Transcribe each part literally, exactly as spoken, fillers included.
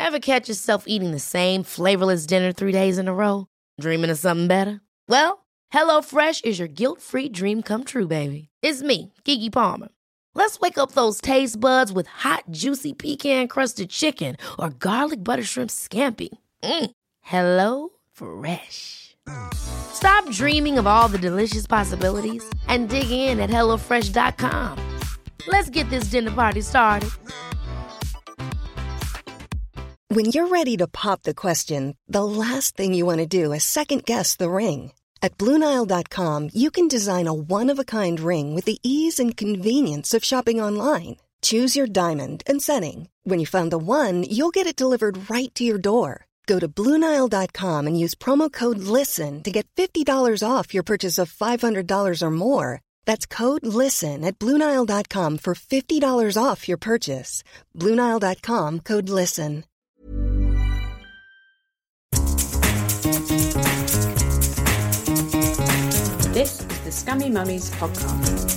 Ever catch yourself eating the same flavorless dinner three days in a row? Dreaming of something better? Well, HelloFresh is your guilt-free dream come true, baby. It's me, Keke Palmer. Let's wake up those taste buds with hot, juicy pecan-crusted chicken or garlic butter shrimp scampi. Mm. Hello Fresh. Stop dreaming of all the delicious possibilities and dig in at hello fresh dot com. Let's get this dinner party started. When you're ready to pop the question, the last thing you want to do is second-guess the ring. At Blue Nile dot com, you can design a one-of-a-kind ring with the ease and convenience of shopping online. Choose your diamond and setting. When you find the one, you'll get it delivered right to your door. Go to Blue Nile dot com and use promo code LISTEN to get fifty dollars off your purchase of five hundred dollars or more. That's code LISTEN at Blue Nile dot com for fifty dollars off your purchase. Blue Nile dot com, code LISTEN. This is the Scummy Mummies podcast.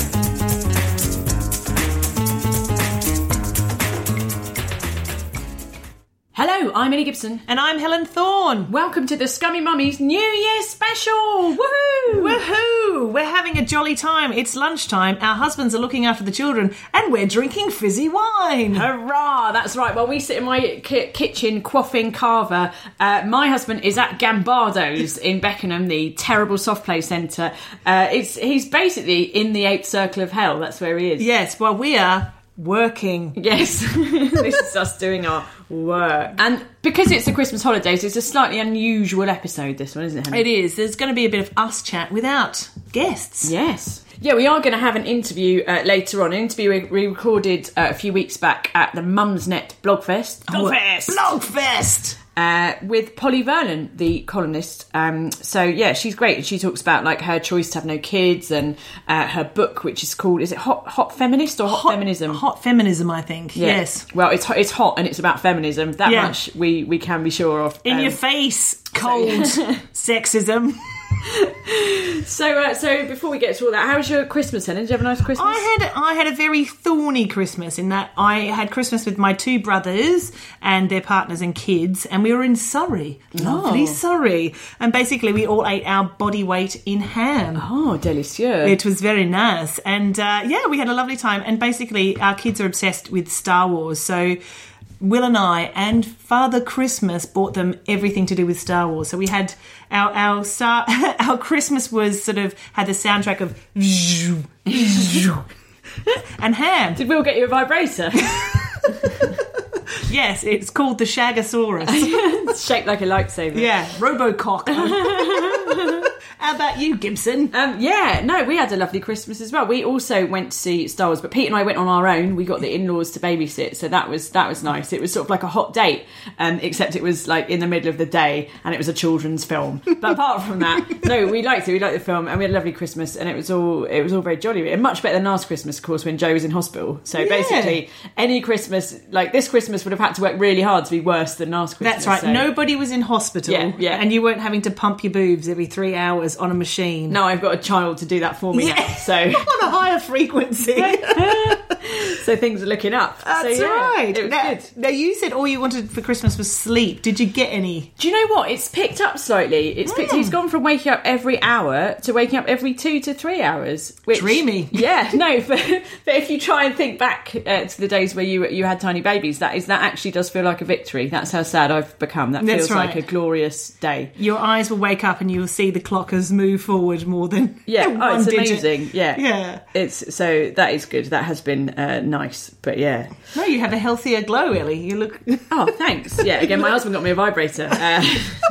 Hello, I'm Ellie Gibson. And I'm Helen Thorne. Welcome to the Scummy Mummies New Year special. Woohoo! Woohoo! We're having a jolly time. It's lunchtime. Our husbands are looking after the children and we're drinking fizzy wine. Hurrah! That's right. While we sit in my ki- kitchen quaffing Carver, uh, my husband is at Gambardo's in Beckenham, the terrible soft play centre. Uh, it's He's basically in the eighth circle of hell. That's where he is. Yes, well, we are working. Yes, this is us doing our work. And because it's the Christmas holidays, it's a slightly unusual episode, this one, isn't it, Helen? It is. There's going to be a bit of us chat without guests. Yes. Yeah, we are going to have an interview uh, later on. An interview we, we recorded uh, a few weeks back at the Mumsnet Blogfest. Blogfest! Blogfest! Uh, with Polly Vernon, the columnist. Um, so, yeah, she's great. She talks about, like, her choice to have no kids and uh, her book, which is called, is it Hot Hot Feminist or Hot, hot Feminism? Hot Feminism, I think, yeah. Yes. Well, it's it's hot and it's about feminism. That yeah. much we, we can be sure of. In um, your face, cold sexism. So, uh, so before we get to all that, how was your Christmas, Helen? Did you have a nice Christmas? I had I had a very thorny Christmas in that I had Christmas with my two brothers and their partners and kids, and we were in Surrey, lovely Oh. Surrey, and basically we all ate our body weight in ham. Oh, delicious! It was very nice, and uh, yeah, we had a lovely time. And basically, our kids are obsessed with Star Wars, so Will and I and Father Christmas bought them everything to do with Star Wars. So we had our our Star our Christmas was sort of had the soundtrack of and ham. Did Will get you a vibrator? Yes, it's called the Shagasaurus. It's shaped like a lightsaber. Yeah, Robocock. How about you, Gibson? Um, yeah, no, we had a lovely Christmas as well. We also went to see Star Wars, but Pete and I went on our own. We got the in-laws to babysit, so that was that was nice. It was sort of like a hot date, um, except it was like in the middle of the day, and it was a children's film. But apart from that, no, we liked it. We liked the film, and we had a lovely Christmas, and it was all it was all very jolly, and much better than last Christmas, of course, when Joe was in hospital. So Yeah. basically, any Christmas like this Christmas would have had to work really hard to be worse than last Christmas. That's right. So. Nobody was in hospital, Yeah, yeah. and you weren't having to pump your boobs every three hours on a machine. No, I've got a child to do that for me Yeah. now, so on a higher frequency. so things are looking up. That's so, yeah, right. It was now, good. now, you said all you wanted for Christmas was sleep. Did you get any? Do you know what? It's picked up slightly. It's picked. Mm. He's gone from waking up every hour to waking up every two to three hours. Which, Dreamy. Yeah, no. But, but if you try and think back uh, to the days where you you had tiny babies, that is that actually does feel like a victory. That's how sad I've become. That That's feels right. like a glorious day. Your eyes will wake up and you will see the clockers move forward more than Yeah, one oh, it's digit. amazing. Yeah, Yeah. It's so that is good. That has been uh, nice. But yeah. No, you have a healthier glow, Ellie. You look. Oh, thanks. Yeah. Again, my husband got me a vibrator. Uh,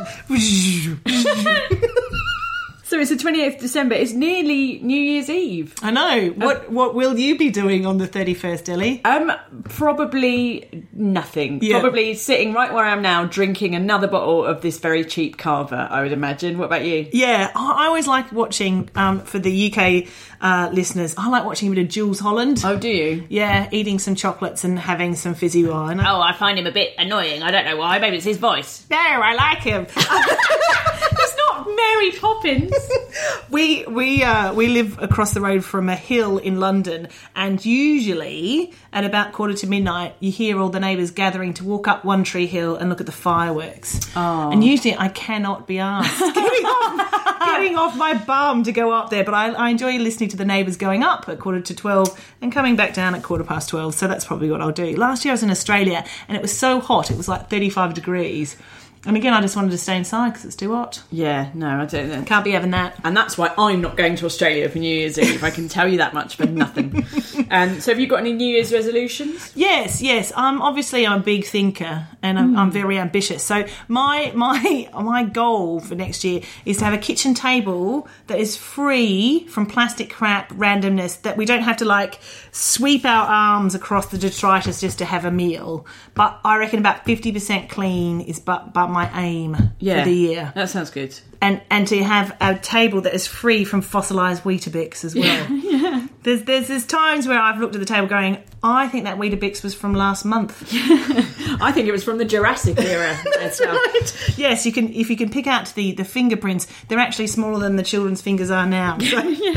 So it's the twenty-eighth of December. It's nearly New Year's Eve. I know. What What will you be doing on the thirty-first, Ellie? Um, probably nothing. Yeah. Probably sitting right where I am now, drinking another bottle of this very cheap Carver, I would imagine. What about you? Yeah, I I always like watching, um, for the U K uh, listeners, I like watching a bit of Jules Holland. Oh, do you? Yeah, eating some chocolates and having some fizzy wine. Oh, I find him a bit annoying. I don't know why. Maybe it's his voice. No, I like him. It's not Mary Poppins. we we uh, we live across the road from a hill in London, and usually at about quarter to midnight, you hear all the neighbours gathering to walk up One Tree Hill and look at the fireworks. Oh. And usually, I cannot be asked getting off, getting off my bum to go up there, but I, I enjoy listening to the neighbours going up at quarter to twelve and coming back down at quarter past twelve. So that's probably what I'll do. Last year I was in Australia, and it was so hot; it was like thirty-five degrees. And again, I just wanted to stay inside because it's too hot. Yeah, no, I don't know. Can't be having that. And that's why I'm not going to Australia for New Year's Eve. I can tell you that much for nothing. Um, so have you got any New Year's resolutions? Yes, yes. Um, obviously, I'm a big thinker and I'm, mm. I'm very ambitious. So my my my goal for next year is to have a kitchen table that is free from plastic crap, randomness, that we don't have to, like, sweep our arms across the detritus just to have a meal. But I reckon about fifty percent clean is but, but my aim yeah, for the year. That sounds good. And and to have a table that is free from fossilised Weetabix as well. Yeah, yeah. There's, there's there's times where I've looked at the table going, I think that Weetabix was from last month. I think it was from the Jurassic era. That's right. Yes, you can if you can pick out the, the fingerprints, they're actually smaller than the children's fingers are now. So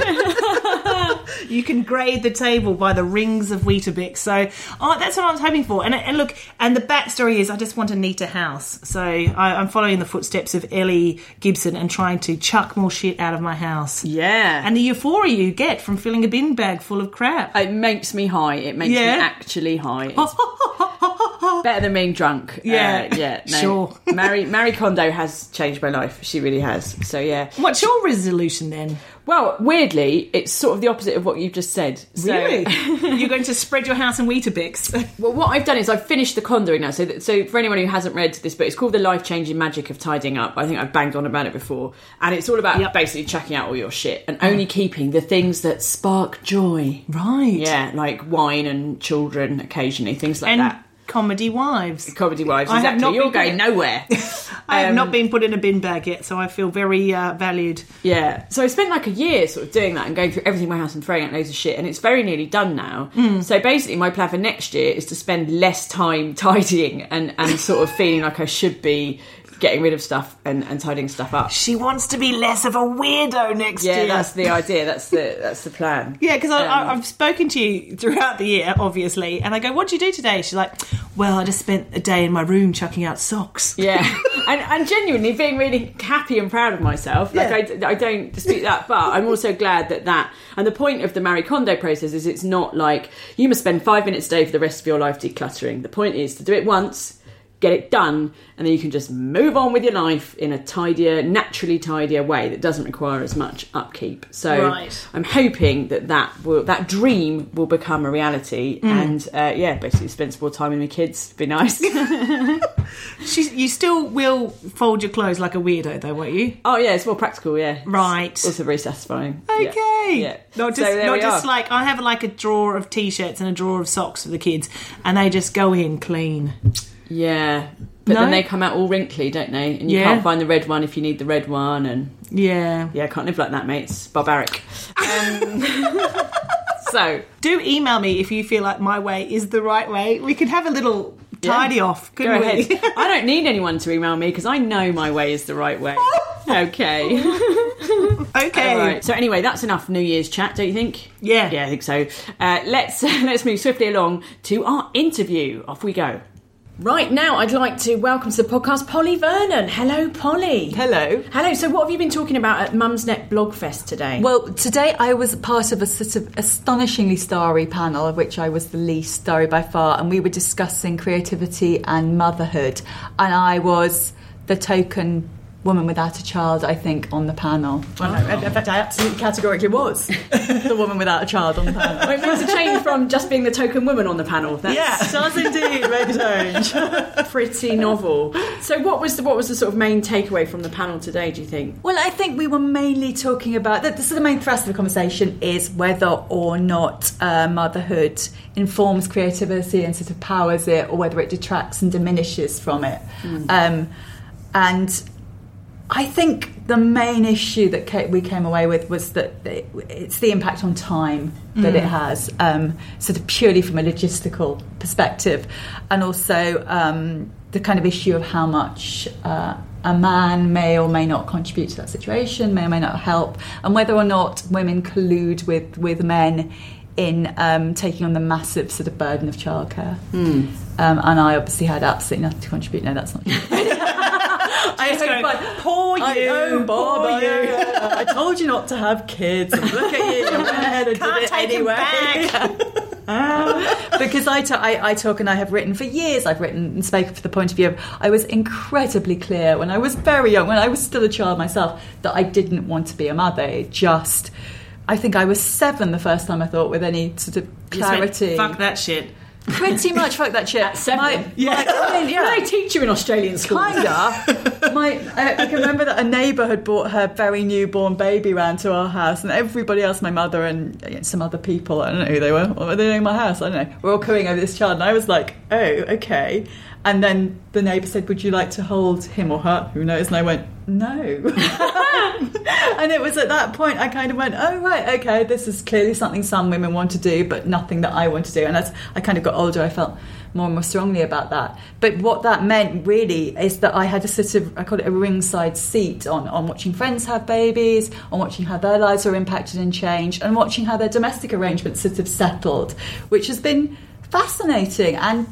you can grade the table by the rings of Weetabix. So oh, that's what I was hoping for. And, and look, and the backstory is I just want a neater house. So I, I'm following the footsteps of Ellie Gibson and trying to chuck more shit out of my house. Yeah. And the euphoria you get from filling a bin bag full of crap. It makes me high. It makes yeah. me actually high. It's better than being drunk. Yeah. Uh, yeah. No. Sure. Marie, Marie Kondo has changed my life. She really has. So, yeah. What's your resolution then? Well, weirdly, it's sort of the opposite of what you've just said. So, really? You're going to spread your house in Weetabix? Well, what I've done is I've finished the condoing now. So, that, so for anyone who hasn't read this book, it's called The Life-Changing Magic of Tidying Up. I think I've banged on about it before. And it's all about yep. basically chucking out all your shit and only keeping the things that spark joy. Right. Yeah, like wine and children occasionally, things like and that. Comedy wives. Comedy wives, exactly. I have not You're going in... nowhere. I have um, not been put in a bin bag yet, so I feel very uh, valued. Yeah. So I spent like a year sort of doing that and going through everything in my house and throwing out loads of shit, and it's very nearly done now. Mm. So basically my plan for next year is to spend less time tidying and, and sort of feeling like I should be getting rid of stuff and, and tidying stuff up. She wants to be less of a weirdo next yeah, year. Yeah, that's the idea. That's the that's the plan. Yeah, because um, I've spoken to you throughout the year, obviously, and I go, what do you do today? She's like, well, I just spent a day in my room chucking out socks. Yeah, and, and genuinely being really happy and proud of myself. Like, yeah. I, I don't dispute that, but I'm also glad that that... And the point of the Marie Kondo process is it's not like you must spend five minutes a day for the rest of your life decluttering. The point is to do it once, get it done, and then you can just move on with your life in a tidier, naturally tidier way that doesn't require as much upkeep. So right. I'm hoping that that, will, that dream will become a reality mm. and, uh, yeah, basically spend some more time with my kids. Be nice. She's, you still will fold your clothes like a weirdo, though, won't you? Oh, yeah, it's more practical, yeah. Right. It's also very satisfying. Okay. Yeah. yeah. Not just, so not just like, I have like a drawer of T-shirts and a drawer of socks for the kids, and they just go in clean. Yeah, but no? then they come out all wrinkly, don't they? And you yeah. can't find the red one if you need the red one. And yeah, yeah, I can't live like that, mate. It's barbaric. Um, so, do email me if you feel like my way is the right way. We could have a little tidy yeah. off, couldn't Go we? ahead. I don't need anyone to email me because I know my way is the right way. Okay. Okay. All right. So anyway, that's enough New Year's chat, don't you think? Yeah. Yeah, I think so. Uh, let's let's move swiftly along to our interview. Off we go. Right, now I'd like to welcome to the podcast Polly Vernon. Hello, Polly. Hello. Hello. So what have you been talking about at Mumsnet Blogfest today? Well, today I was part of a sort of astonishingly starry panel, of which I was the least starry by far, and we were discussing creativity and motherhood. And I was the token woman without a child, I think, on the panel. Well, no, in fact, I absolutely categorically was the woman without a child on the panel. Wait, there's a change from just being the token woman on the panel. That's yeah, does indeed make a change. Pretty novel. So what was the what was the sort of main takeaway from the panel today, do you think? Well, I think we were mainly talking about, the, the, so the main thrust of the conversation is whether or not uh, motherhood informs creativity and sort of powers it, or whether it detracts and diminishes from it. Mm. Um, and I think the main issue that we came away with was that it's the impact on time that mm. it has, um, sort of purely from a logistical perspective, and also um, the kind of issue of how much uh, a man may or may not contribute to that situation, may or may not help, and whether or not women collude with, with men in um, taking on the massive sort of burden of childcare. Mm. Um, and I obviously had absolutely nothing to contribute. No, that's not true. I hope going, I, poor I you, know, poor Bob, you. I, I told you not to have kids. And look at you, you went ahead and Can't did it take anyway. Because I, ta- I, I talk and I have written for years, I've written and spoken from the point of view of, I was incredibly clear when I was very young, when I was still a child myself, that I didn't want to be a mother. It just, I think I was seven the first time I thought with any sort of clarity. Fuck that shit. Pretty much fuck that shit. At seven? My, Yeah. my, I mean, yeah. They teach you in Australian schools. Kinda. My, I, I can remember that a neighbour had brought her very newborn baby round to our house, and everybody else, my mother and you know, some other people, I don't know who they were, or were they in my house? I don't know. We're all cooing over this child, and I was like, oh, okay. And then the neighbour said, would you like to hold him or her? Who knows? And I went, no. And it was at that point I kind of went, oh, right, okay, this is clearly something some women want to do, but nothing that I want to do. And as I kind of got older, I felt more and more strongly about that. But what that meant really is that I had a sort of, I call it a ringside seat on, on watching friends have babies, on watching how their lives were impacted and changed, and watching how their domestic arrangements sort of settled, which has been fascinating and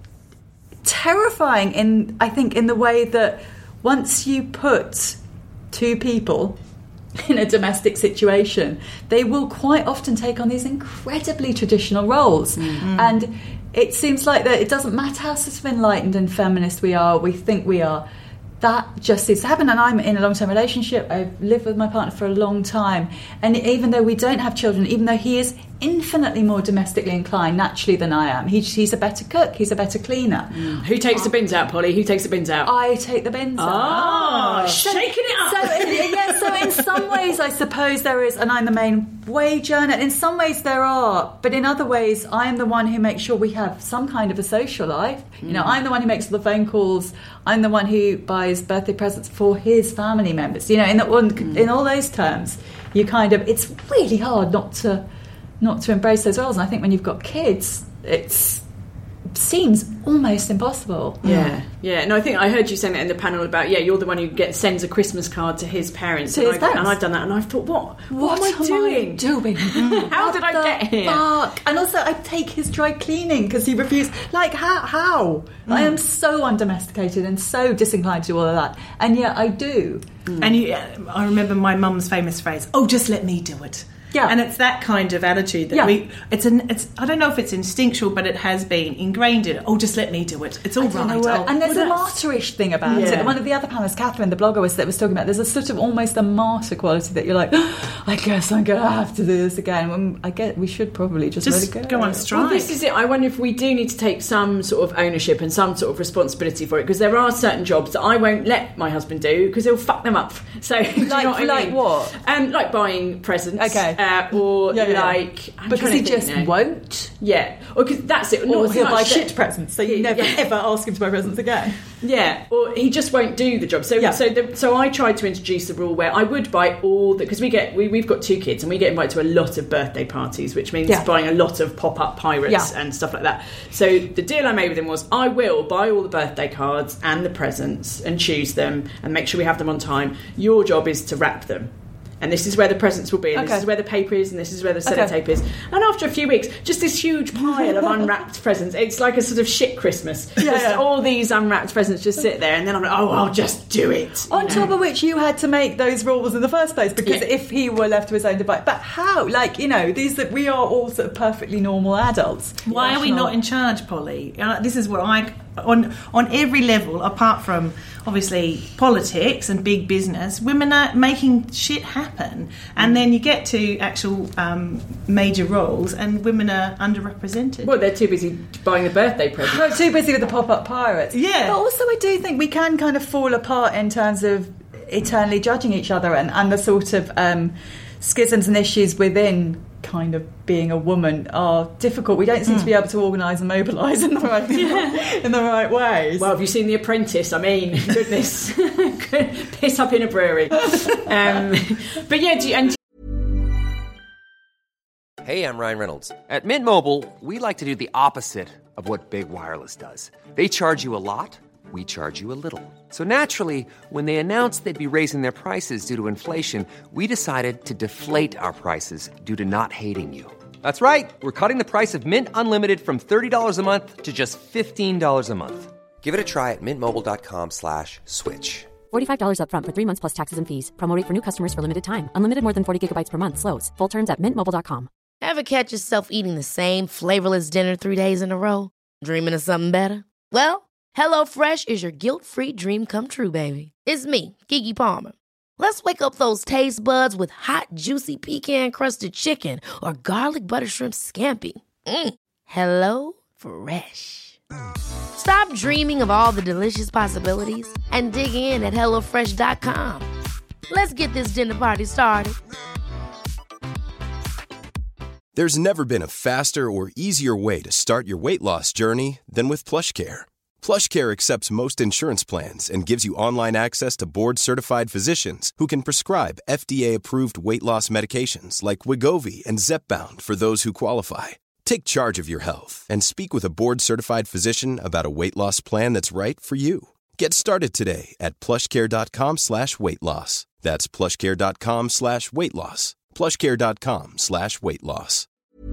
terrifying in, I think, in the way that once you put two people in a domestic situation, they will quite often take on these incredibly traditional roles. Mm-hmm. And it seems like that it doesn't matter how sort of enlightened and feminist we are, we think we are, that just seems to happen. And I'm in a long-term relationship. I've lived with my partner for a long time. And even though we don't have children, even though he is infinitely more domestically inclined naturally than I am, he, he's a better cook, he's a better cleaner. Mm. Who takes the bins out, Polly? Who takes the bins out? I take the bins oh, out. Oh, shaking it up. So, in, yeah, so in some ways, I suppose there is, and I'm the main wage earner. In some ways there are, but in other ways, I am the one who makes sure we have some kind of a social life. Mm. You know, I'm the one who makes all the phone calls. I'm the one who buys birthday presents for his family members. You know, in, the, mm. in all those terms, you kind of, it's really hard not to not to embrace those roles. And I think when you've got kids, it's seems almost impossible. Yeah, yeah. No, I think I heard you saying that in the panel about, yeah, you're the one who gets sends a Christmas card to his parents. To and, his I've, parents. and I've done that, and I've thought, what? What, what am I doing? I doing? How did I get here? Fuck. And also, I take his dry cleaning because he refused. Like, how? How? Mm. I am so undomesticated and so disinclined to do all of that, and yet I do. Mm. And you, I remember my mum's famous phrase, "Oh, just let me do it." Yeah. And it's that kind of attitude that yeah. we, it's an, it's, I don't know if it's instinctual, but it has been ingrained in it. Oh, just let me do it. It's all right. Oh, and there's well, a martyrish thing about yeah. it. One of the other panelists, Catherine, the blogger, was that was talking about, there's a sort of almost a martyr quality that you're like, oh, I guess I'm going to have to do this again. Well, I get we should probably just, just let it go. go on strike. Well, this is it. I wonder if we do need to take some sort of ownership and some sort of responsibility for it, because there are certain jobs that I won't let my husband do because he'll fuck them up. So, do you know what I like mean? what? Um, like buying presents. Okay. Uh, or Yeah, yeah. like I'm because he trying to think just now. won't. Yeah, or because that's it. Or Not he'll so buy much shit that- presents, so you Yeah. never ever ask him to buy presents again. Yeah, or he just won't do the job. So, Yeah. so, the, so I tried to introduce the rule where I would buy all the, because we get we, we've got two kids and we get invited to a lot of birthday parties, which means Yeah. buying a lot of pop-up pirates Yeah. and stuff like that. So the deal I made with him was I will buy all the birthday cards and the presents and choose them and make sure we have them on time. Your job is to wrap them. And this is where the presents will be, and Okay. this is where the paper is, and this is where the sellotape Okay. is. And after a few weeks, just this huge pile of unwrapped presents. It's like a sort of shit Christmas. Yeah, just yeah. all these unwrapped presents just sit there, and then I'm like, oh, I'll just do it. On you know? top of which, you had to make those rules in the first place, because Yeah. if he were left to his own device, but how? Like, you know, these that we are all sort of perfectly normal adults. Why are we Rational. not in charge, Polly? Uh, this is what I, on on every level, apart from obviously politics and big business, women are making shit happen. And then you get to actual um, major roles, and women are underrepresented. Well, they're too busy buying the birthday presents. We're too busy with the pop-up pirates. Yeah. But also I do think we can kind of fall apart in terms of eternally judging each other and, and the sort of um, schisms and issues within kind of being a woman are difficult. We don't seem mm. to be able to organise and mobilise in the right in the right ways. Well, have you seen The Apprentice? I mean, goodness, piss up in a brewery. Um, but yeah, do you, and. Hey, I'm Ryan Reynolds. At Mint Mobile, we like to do the opposite of what Big Wireless does. They charge you a lot. we charge you a little. So naturally, when they announced they'd be raising their prices due to inflation, we decided to deflate our prices due to not hating you. That's right. We're cutting the price of Mint Unlimited from thirty dollars a month to just fifteen dollars a month. Give it a try at mintmobile.com slash switch. forty-five dollars up front for three months plus taxes and fees. Promo rate for new customers for limited time. Unlimited more than forty gigabytes per month. Slows full terms at mint mobile dot com. Ever catch yourself eating the same flavorless dinner three days in a row? Dreaming of something better? Well, HelloFresh is your guilt-free dream come true, baby. It's me, Keke Palmer. Let's wake up those taste buds with hot, juicy pecan-crusted chicken or garlic butter shrimp scampi. Mm. Hello Fresh. Stop dreaming of all the delicious possibilities and dig in at hello fresh dot com. Let's get this dinner party started. There's never been a faster or easier way to start your weight loss journey than with PlushCare. PlushCare accepts most insurance plans and gives you online access to board-certified physicians who can prescribe F D A-approved weight loss medications like Wegovy and Zepbound for those who qualify. Take charge of your health and speak with a board-certified physician about a weight loss plan that's right for you. Get started today at plushcare.com slash weight loss. That's plushcare.com slash weight loss. plushcare.com slash weight loss.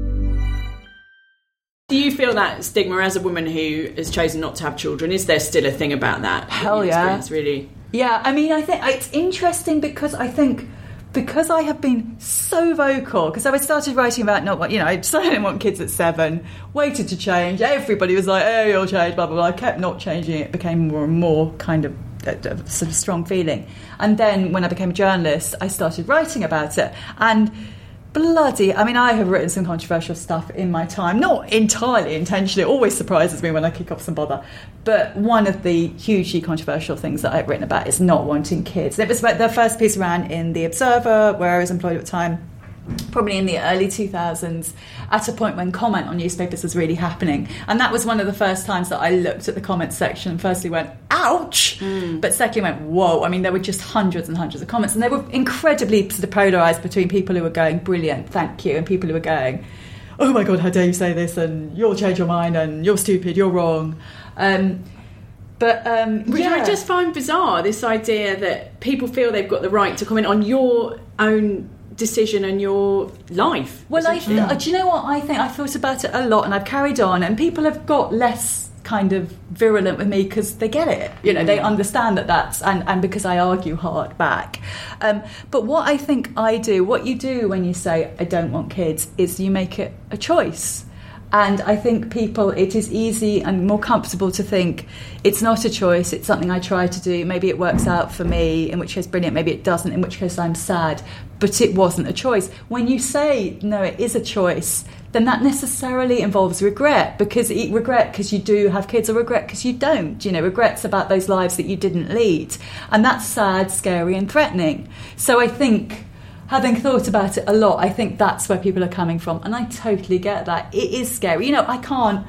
Do you feel that stigma as a woman who has chosen not to have children? Is there still a thing about that? Hell yeah. Really? Yeah, I mean, I think it's interesting because I think because I have been so vocal, because I started writing about not what, you know, I decided I didn't want kids at seven, waited to change. Everybody was like, oh, you'll change, blah, blah, blah. I kept not changing. It became more and more kind of a, a sort of strong feeling. And then when I became a journalist, I started writing about it. And bloody, I mean, I have written some controversial stuff in my time, not entirely intentionally. It always surprises me when I kick off some bother. But one of the hugely controversial things that I've written about is not wanting kids. It was about the first piece ran in The Observer, where I was employed at the time, probably in the early two thousands, at a point when comment on newspapers was really happening. And that was one of the first times that I looked at the comments section and firstly went, ouch! Mm. But secondly went, whoa. I mean, there were just hundreds and hundreds of comments, and they were incredibly sort of polarised between people who were going, brilliant, thank you, and people who were going, oh my God, how dare you say this, and you'll change your mind, and you're stupid, you're wrong. Um, but um, Which yeah. I just find bizarre, this idea that people feel they've got the right to comment on your own decision and your life. Well, I th- do you know what I think? I've thought about it a lot, and I've carried on, and people have got less kind of virulent with me because they get it, you know, mm. they understand that that's, and, and because I argue hard back. Um, but what I think I do, what you do when you say I don't want kids, is you make it a choice. And I think people, it is easy and more comfortable to think it's not a choice, it's something I try to do, maybe it works out for me, in which case brilliant, maybe it doesn't, in which case I'm sad, but it wasn't a choice. When you say, no, it is a choice, then that necessarily involves regret, because it, regret because you do have kids, or regret because you don't. You know, regret's about those lives that you didn't lead. And that's sad, scary and threatening. So I think, having thought about it a lot, I think that's where people are coming from. And I totally get that. It is scary. You know, I can't,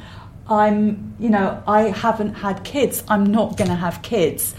I'm, you know, I haven't had kids. I'm not going to have kids.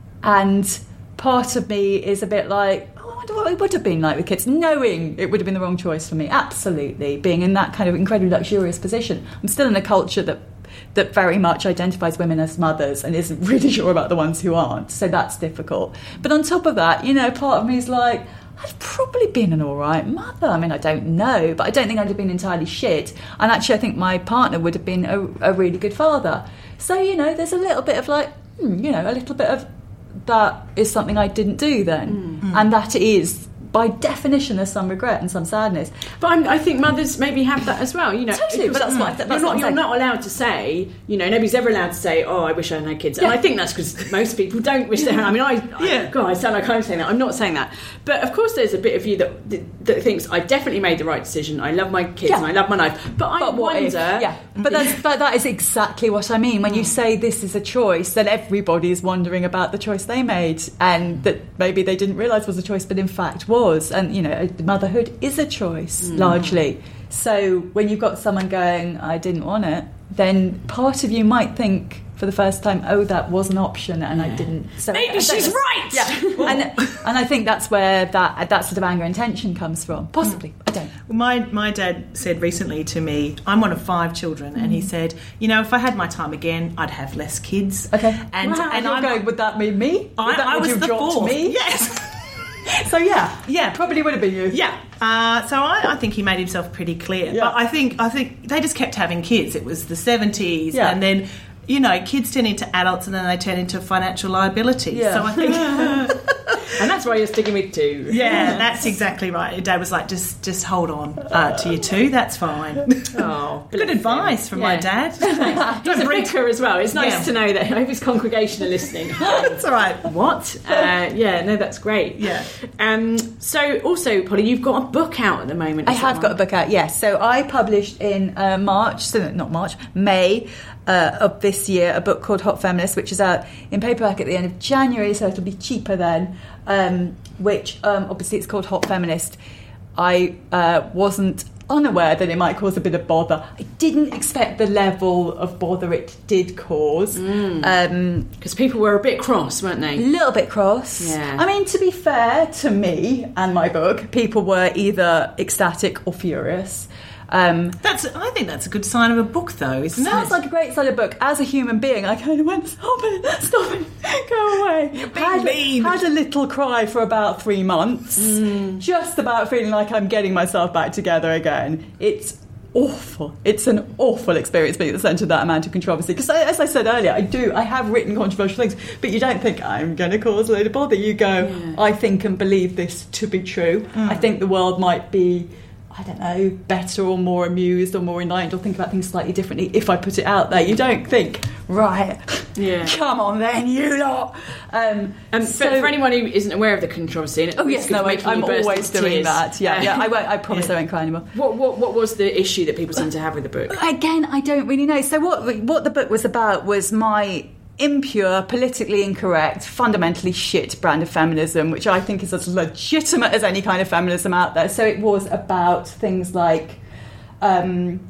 And part of me is a bit like, oh, I wonder what it would have been like with kids, knowing it would have been the wrong choice for me. Absolutely. Being in that kind of incredibly luxurious position. I'm still in a culture that that very much identifies women as mothers and isn't really sure about the ones who aren't. So that's difficult. But on top of that, you know, part of me is like, I'd probably been an all right mother. I mean, I don't know, but I don't think I'd have been entirely shit. And actually, I think my partner would have been a, a really good father. So, you know, there's a little bit of like, hmm, you know, a little bit of that is something I didn't do then. Mm. And that is, by definition, there's some regret and some sadness. But I'm, I think mothers maybe have that as well. You know, totally. But that's what, that's you're, not, what you're not allowed to say. You know, nobody's ever allowed to say, "Oh, I wish I had no kids." Yeah. And I think that's because most people don't wish they had. I mean, I, yeah. I God, I sound like I'm saying that. I'm not saying that. But of course, there's a bit of you that that, that thinks I definitely made the right decision. I love my kids yeah. and I love my life. But I but wonder. If, yeah. But that's, but that is exactly what I mean when you say this is a choice. Then everybody is wondering about the choice they made, and that maybe they didn't realise was a choice, but in fact was. And you know, motherhood is a choice mm. largely. So when you've got someone going, I didn't want it, then part of you might think for the first time, oh, that was an option and I didn't. So Maybe she's right. Yeah, and and I think that's where that that sort of anger and tension comes from. Possibly, mm. I don't know. Well, my my dad said recently to me, I'm one of five children, mm. and he said, you know, if I had my time again, I'd have less kids. Okay, and wow, and I'm going. Would that mean me? Would I, that, I would was you the drop fourth. To me? Yes. So yeah, yeah, probably would have been you. Yeah. Uh, so I, I think he made himself pretty clear. Yeah. But I think I think they just kept having kids. It was the seventies, yeah. and then, you know, kids turn into adults and then they turn into financial liability. Yeah. So I think... And that's why you're sticking with two. Yeah, that's exactly right. Your dad was like, just just hold on uh, to your two, that's fine. Oh, good advice from yeah. my dad. He's a vicar as well. It's nice yeah. to know that. I hope his congregation are listening. That's all right. What? Uh, yeah, no, that's great. Yeah. Um, so also, Polly, you've got a book out at the moment. I have got a book out, yes. So I published in uh, March, so not March, May uh, of this year, a book called Hot Feminist, which is out in paperback at the end of January, so it'll be cheaper then, um, which um, obviously it's called Hot Feminist. I uh, wasn't unaware that it might cause a bit of bother. I didn't expect the level of bother it did cause. Because mm. um, people were a bit cross, weren't they? A little bit cross. Yeah. I mean, to be fair to me and my book, people were either ecstatic or furious. Um, that's. I think that's a good sign of a book, though, isn't sounds it? Sounds like a great sign of a book. As a human being, I kind of went, stop it, stop it, go away. You're being had, mean. had a little cry for about three months, mm. just about feeling like I'm getting myself back together again. It's awful. It's an awful experience being at the centre of that amount of controversy. Because as I said earlier, I do, I have written controversial things, but you don't think I'm going to cause a load of bother. You go, yeah. I think and believe this to be true. Mm. I think the world might be, I don't know, better or more amused or more enlightened or think about things slightly differently if I put it out there. You don't think, right, yeah. come on then, you lot. Um, and so, for, for anyone who isn't aware of the controversy... And oh yes, no, I, I'm always doing tears, that. Yeah, uh, yeah, I, won't, I promise yeah. I won't cry anymore. What, what, what was the issue that people seem to have with the book? Again, I don't really know. So what what the book was about was my impure, politically incorrect, fundamentally shit brand of feminism, which I think is as legitimate as any kind of feminism out there. So it was about things like um,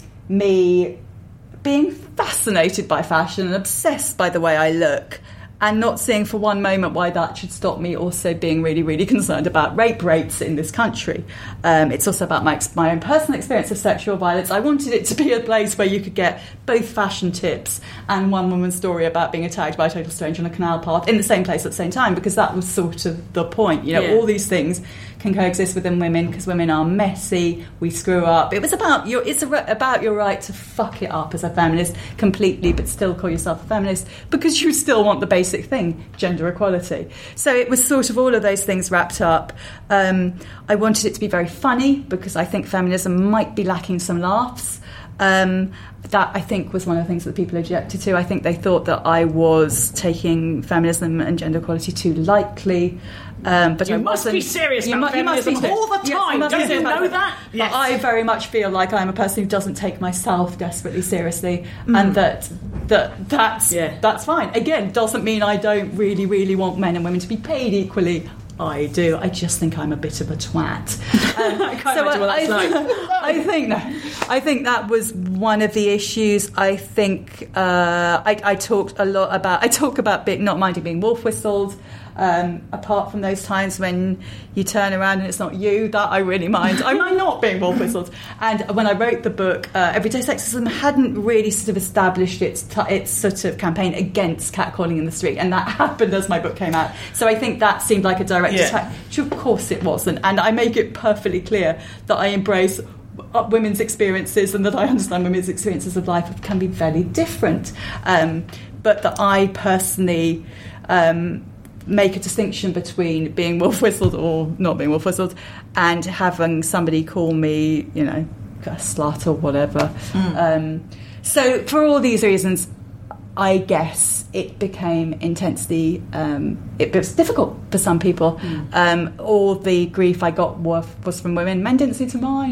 me being fascinated by fashion and obsessed by the way I look, and not seeing for one moment why that should stop me also being really, really concerned about rape rates in this country. Um, it's also about my, my own personal experience of sexual violence. I wanted it to be a place where you could get both fashion tips and one woman's story about being attacked by a total stranger on a canal path in the same place at the same time, because that was sort of the point. You know, yeah. all these things can coexist within women because women are messy, we screw up. It was about your, it's a, about your right to fuck it up as a feminist completely, but still call yourself a feminist because you still want the basic thing, gender equality. So it was sort of all of those things wrapped up. Um, I wanted it to be very funny because I think feminism might be lacking some laughs. Um, that I think was one of the things that people objected to. I think they thought that I was taking feminism and gender equality too lightly. Um, but you I must wasn't. be serious you about mu- you must feminism be all the time. Yes, Don't you know that? Yes. But I very much feel like I'm a person who doesn't take myself desperately seriously, mm. and that that that's yeah. that's fine. Again, doesn't mean I don't really, really want men and women to be paid equally. I do. I just think I'm a bit of a twat. Um, I can't so imagine what I, that's like. I think no, I think that was one of the issues. I think uh, I, I talked a lot about. I talk about being, not minding being wolf whistled. Um, apart from those times when you turn around and it's not you, that I really mind. I mind not being wolf whistled. And when I wrote the book, uh, Everyday Sexism hadn't really sort of established its t- its sort of campaign against catcalling in the street, and that happened as my book came out. So I think that seemed like a direct yeah. attack, which of course it wasn't. And I make it perfectly clear that I embrace women's experiences and that I understand women's experiences of life can be very different. Um, but that I personally... Um, make a distinction between being wolf whistled or not being wolf whistled and having somebody call me, you know, a slut or whatever. Mm. Um, so for all these reasons, I guess it became intensely, um, it was difficult for some people. Mm. Um, all the grief I got was, was from women. Men didn't seem to mind.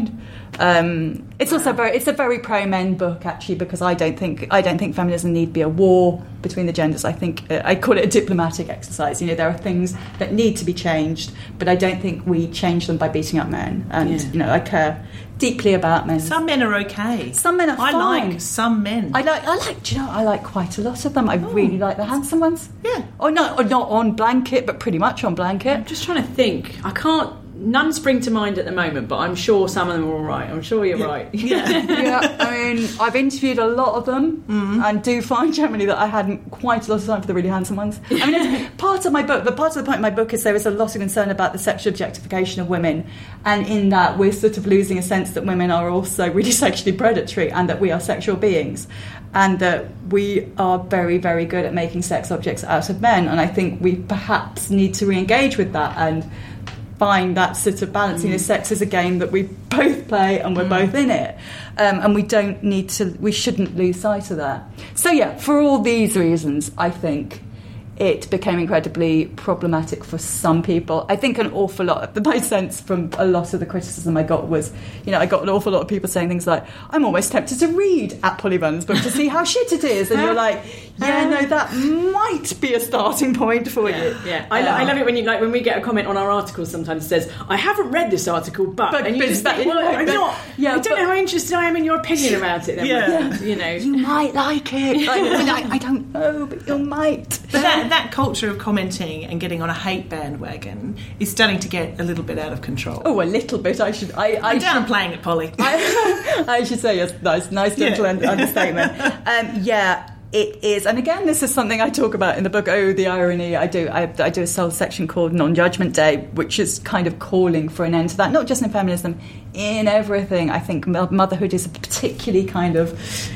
Um, it's also very it's a very pro men book actually, because I don't think I don't think feminism need be a war between the genders. I think uh, I call it a diplomatic exercise. You know, there are things that need to be changed, but I don't think we change them by beating up men. And Yeah. you know, I care deeply about men. Some men are okay. Some men are I fine. like some men. I like, I like, do you know, I like quite a lot of them. I really like the handsome ones. Yeah. Or not, or not on blanket, but pretty much on blanket. I'm just trying to think. I can't. None spring to mind at the moment, but I'm sure some of them are all right. I'm sure you're right. Yeah. Yeah, I mean, I've interviewed a lot of them, and do find generally that I hadn't quite a lot of time for the really handsome ones. I mean, it's part of my book, but part of the point of my book is there is a lot of concern about the sexual objectification of women, and in that we're sort of losing a sense that women are also really sexually predatory, and that we are sexual beings, and that we are very, very good at making sex objects out of men. And I think we perhaps need to re-engage with that and find that sort of balance. Mm. You know, sex is a game that we both play, and we're mm. both in it, um, and we don't need to. We shouldn't lose sight of that. So yeah, for all these reasons, I think it became incredibly problematic for some people. I think an awful lot of the, my sense from a lot of the criticism I got was, you know, I got an awful lot of people saying things like, I'm almost tempted to read at Polly Vernon's book to see how shit it is. And you're like, yeah, no, that might be a starting point for yeah, you. Yeah, I, um, I love it when you like when we get a comment on our articles. Sometimes it says, "I haven't read this article, but,", but and you but, just but, think, well, I'm but, not. Yeah, I don't but, know how interested I am in your opinion about it. Then, Yeah. you know, you might like it. Like, I, mean, I, I don't know, but you might. But that, that culture of commenting and getting on a hate bandwagon is starting to get a little bit out of control. Oh, a little bit. I should. I, I I'm down should, playing it, Polly. I, I should say yes. Nice, nice gentle Yeah. understatement. Um, yeah. It is, and again, this is something I talk about in the book. Oh, the irony! I do, I, I do a whole section called Non-Judgment Day, which is kind of calling for an end to that. Not just in feminism, in everything. I think motherhood is a particularly kind of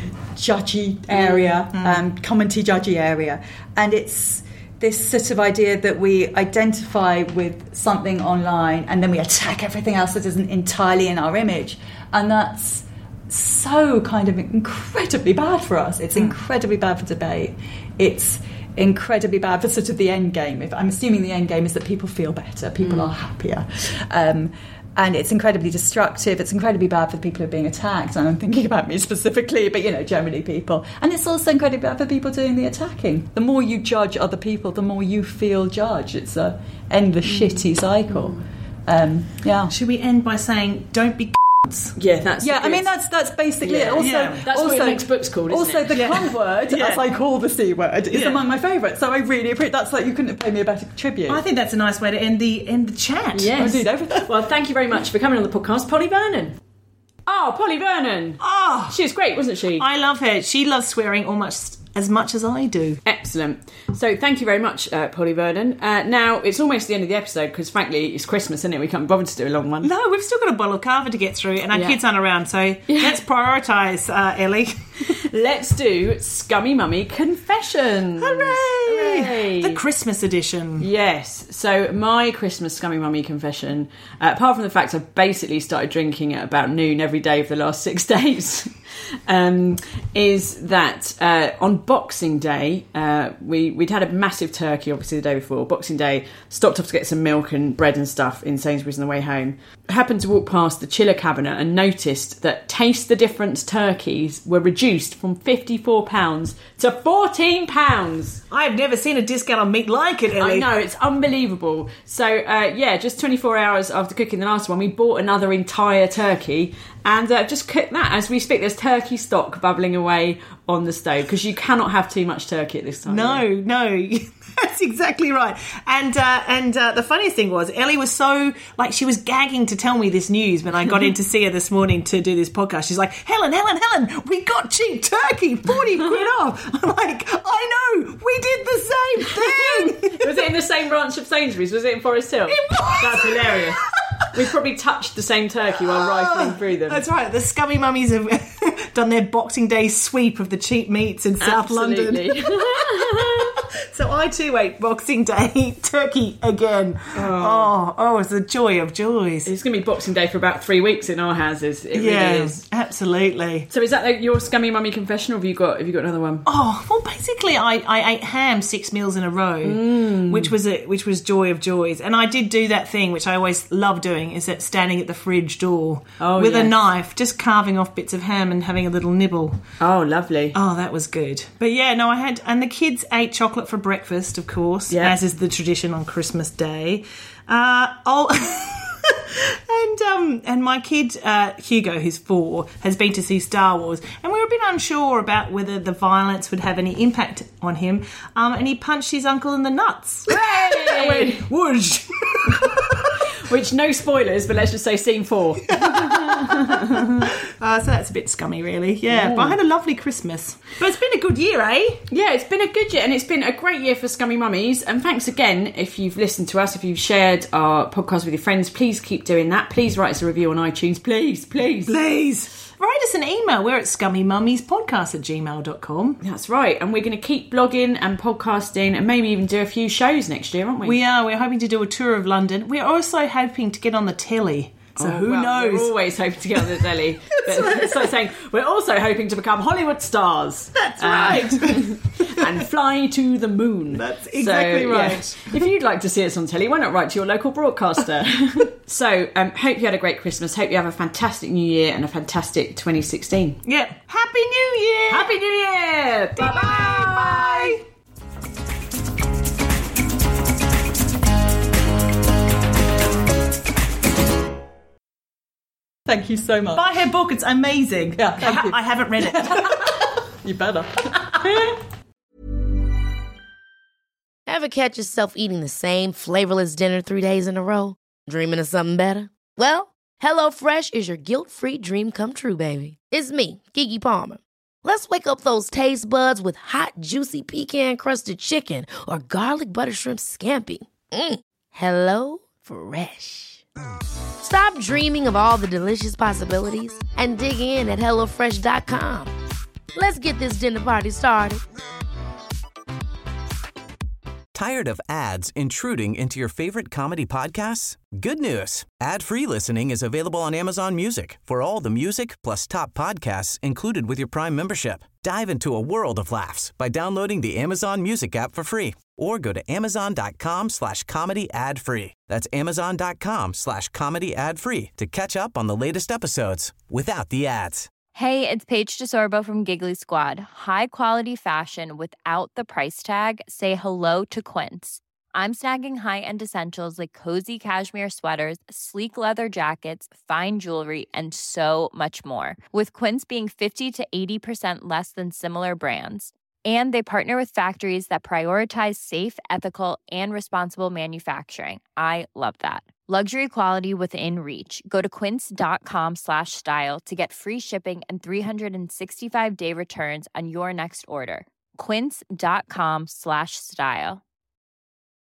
judgy area, mm. um, commenty judgy area, and it's this sort of idea that we identify with something online and then we attack everything else that isn't entirely in our image, and that's so kind of incredibly bad for us. It's incredibly bad for debate. It's incredibly bad for sort of the end game. If I'm assuming the end game is that people feel better, people mm. are happier, um, and it's incredibly destructive. It's incredibly bad for the people who are being attacked, and I'm thinking about me specifically, but you know, generally people. And it's also incredibly bad for people doing the attacking. The more you judge other people, the more you feel judged. It's a endless mm. shitty cycle. Um, yeah. Should we end by saying, don't be Yeah, that's yeah. I mean, that's that's basically yeah. it. Also, yeah. that's also, what your next book's called. Isn't also, it? the Yeah. cunt word, Yeah. as I call the c word, is Yeah. among my favourites. So I really appreciate. That's like you couldn't have paid me a better tribute. I think that's a nice way to end the end the chat. Yes. I did everything. Well, thank you very much for coming on the podcast, Polly Vernon. Oh, Polly Vernon. Oh, She was great, wasn't she? I love her. She loves swearing almost as much as I do. Excellent. So thank you very much, uh, Polly Vernon. Uh, now, it's almost the end of the episode because, frankly, it's Christmas, isn't it? We can't bother to do a long one. No, we've still got a bottle of cava to get through, and our Yeah. kids aren't around, so let's prioritise, uh, Ellie. Let's do Scummy Mummy Confessions. Hooray! Hooray! The Christmas edition. Yes. So my Christmas Scummy Mummy confession, uh, apart from the fact I've basically started drinking at about noon every day for the last six days, um, is that uh, on Boxing Day, uh, we, we'd had a massive turkey, obviously, the day before. Boxing Day, stopped off to get some milk and bread and stuff in Sainsbury's on the way home. Happened to walk past the chiller cabinet and noticed that Taste the Difference turkeys were reduced from fifty-four pounds to fourteen pounds. I've never seen a discount on meat like it, Ellie. I know, it's unbelievable. So, uh, yeah, just twenty-four hours after cooking the last one, we bought another entire turkey and uh, just cooked that as we speak. There's turkey stock bubbling away on the stove because you cannot have too much turkey at this time. No, no, that's exactly right. And uh, and uh, the funniest thing was, Ellie was so, like, she was gagging to tell me this news when I got in to see her this morning to do this podcast. She's like, Helen, Helen, Helen, we got cheap turkey, forty quid off. I'm like, I know, we did the same thing. Was it in the same branch of Sainsbury's? Was it in Forest Hill? It was. That's hilarious. We've probably touched the same turkey while rifling through them. That's right. The Scummy Mummies have done their Boxing Day sweep of the cheap meats in South Absolutely. London. So I too ate Boxing Day turkey again. Oh, oh, it's the joy of joys. It's going to be Boxing Day for about three weeks in our houses. It yeah, really is. Absolutely. So is that like your scummy mummy confession, or have you got have you got another one? Oh, well, basically, I, I ate ham six meals in a row, mm. which was a, which was joy of joys. And I did do that thing, which I always love doing, is that standing at the fridge door oh, with yes. a knife, just carving off bits of ham and having a little nibble. Oh, lovely. Oh, that was good. But yeah, no, I had, and the kids ate chocolate for breakfast, of course, yeah. as is the tradition on Christmas Day. Uh, oh, and um, and my kid uh, Hugo, who's four, has been to see Star Wars, and we were a bit unsure about whether the violence would have any impact on him. Um, and he punched his uncle in the nuts. Hey! Whoosh! Which, no spoilers, but let's just say scene four. uh, so that's a bit scummy, really. Yeah, Ooh. But I had a lovely Christmas. But it's been a good year, eh? Yeah, it's been a good year, and it's been a great year for Scummy Mummies. And thanks again if you've listened to us, if you've shared our podcast with your friends, please keep doing that. Please write us a review on iTunes. Please, please. Please. Write us an email. We're at scummymummies.podcast at gmail dot com. That's right. And we're going to keep blogging and podcasting and maybe even do a few shows next year, aren't we? We are. We're hoping to do a tour of London. We're also hoping to get on the telly. So oh, who well, knows? We're always hoping to get on the telly. But it's like saying we're also hoping to become Hollywood stars. That's right. Uh, and fly to the moon. That's exactly so, right. Yeah. If you'd like to see us on telly, why not write to your local broadcaster? So, um, hope you had a great Christmas. Hope you have a fantastic New Year and a fantastic twenty sixteen. Yeah. Happy New Year! Happy New Year! Bye-bye! Bye! Thank you so much. Buy her book, it's amazing. Yeah, thank I, ha- you. I haven't read it. You better. Ever catch yourself eating the same flavorless dinner three days in a row? Dreaming of something better? Well, HelloFresh is your guilt-free dream come true, baby. It's me, Keke Palmer. Let's wake up those taste buds with hot, juicy pecan-crusted chicken or garlic butter shrimp scampi. Mm. Hello Fresh. Stop dreaming of all the delicious possibilities and dig in at hello fresh dot com. Let's get this dinner party started. Tired of ads intruding into your favorite comedy podcasts? Good news. Ad-free listening is available on Amazon Music for all the music plus top podcasts included with your Prime membership. Dive into a world of laughs by downloading the Amazon Music app for free or go to amazon.com slash comedy ad free. That's amazon.com slash comedy ad free to catch up on the latest episodes without the ads. Hey, it's Paige DeSorbo from Giggly Squad. High quality fashion without the price tag. Say hello to Quince. I'm snagging high-end essentials like cozy cashmere sweaters, sleek leather jackets, fine jewelry, and so much more. With Quince being fifty to eighty percent less than similar brands. And they partner with factories that prioritize safe, ethical, and responsible manufacturing. I love that. Luxury quality within reach. Go to quince.com slash style to get free shipping and three sixty-five day returns on your next order. Quince.com slash style.